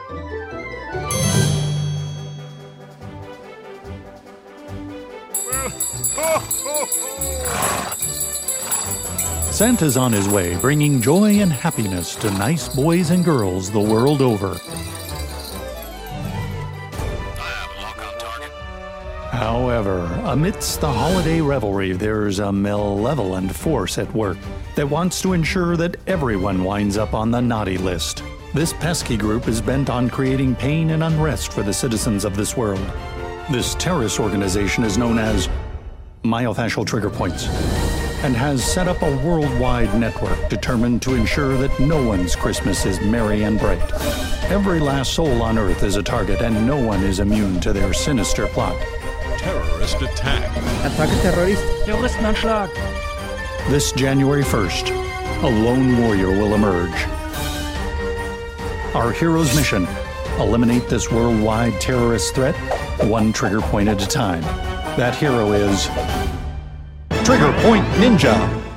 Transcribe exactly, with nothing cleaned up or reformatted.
Santa's on his way, bringing joy and happiness to nice boys and girls the world over. However, amidst the holiday revelry, there's a malevolent force at work that wants to ensure that everyone winds up on the naughty list. This pesky group is bent on creating pain and unrest for the citizens of this world. This terrorist organization is known as Myofascial Trigger Points, and has set up a worldwide network determined to ensure that no one's Christmas is merry and bright. Every last soul on Earth is a target, and no one is immune to their sinister plot. Terrorist attack. Attacke terrorist. Terroristenanschlag. This January first, a lone warrior will emerge. Our hero's mission: eliminate this worldwide terrorist threat, one trigger point at a time. That hero is Trigger Point Ninja.